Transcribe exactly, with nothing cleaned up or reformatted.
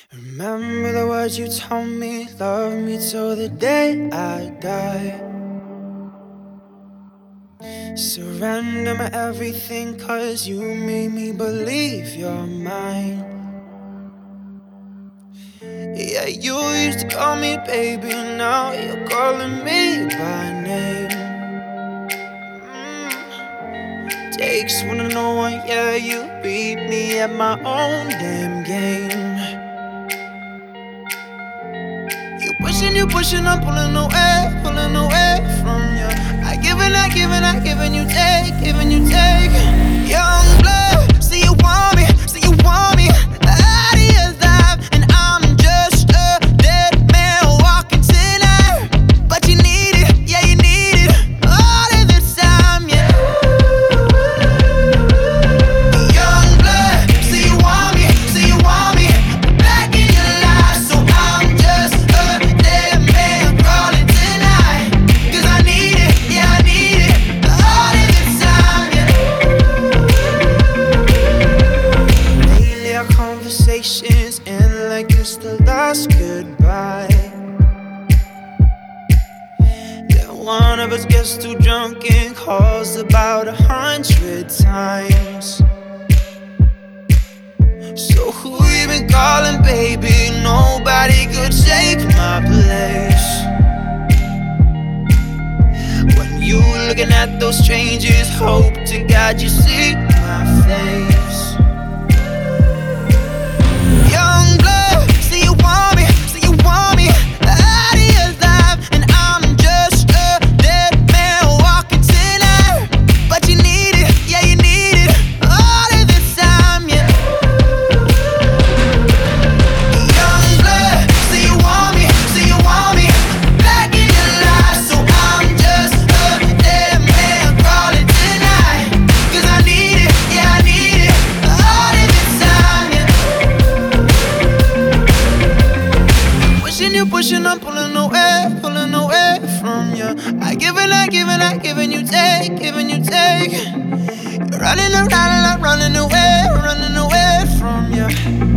Remember the words you told me, love me till the day I die. Surrender my everything, cause you made me believe you're mine. Yeah, you used to call me baby, now you're calling me by name. mm. Takes one to know one, yeah, you beat me at my own damn game. You pushing, you pushing, I'm pulling away, pulling away from you. I give and I give and I give and you take, giving you take. Young blood, see you want me, see you want me out of your life, and I'm just a dead man walking tonight. But you need it, yeah you need it, all of the time, yeah. Young blood, see you want me, see you want me back in your life, so I'm just a dead man crawling tonight. Cause I need it, yeah I need it, all of the time, yeah. Lately our conversations end like it's the last goodbye. Yeah, one of us gets too drunk and calls about a hundred times. So who you been calling, baby? Nobody could take my place. When you looking at those strangers, hope to God you see my face. Young blood, see you want me, see you want me out of your life, and I'm just a dead man walking tonight. But you need it, yeah you need it, all of the time, yeah. Young blood, see you want me, see you want me back in your life, so I'm just a dead man crawling tonight. Cause I need it, yeah I need it, all of the time, yeah. Pushing you, pushing, I'm pulling away, pulling away from you. I give and I give and I give and you take, giving you take. You're running around and I'm running away, running away from you.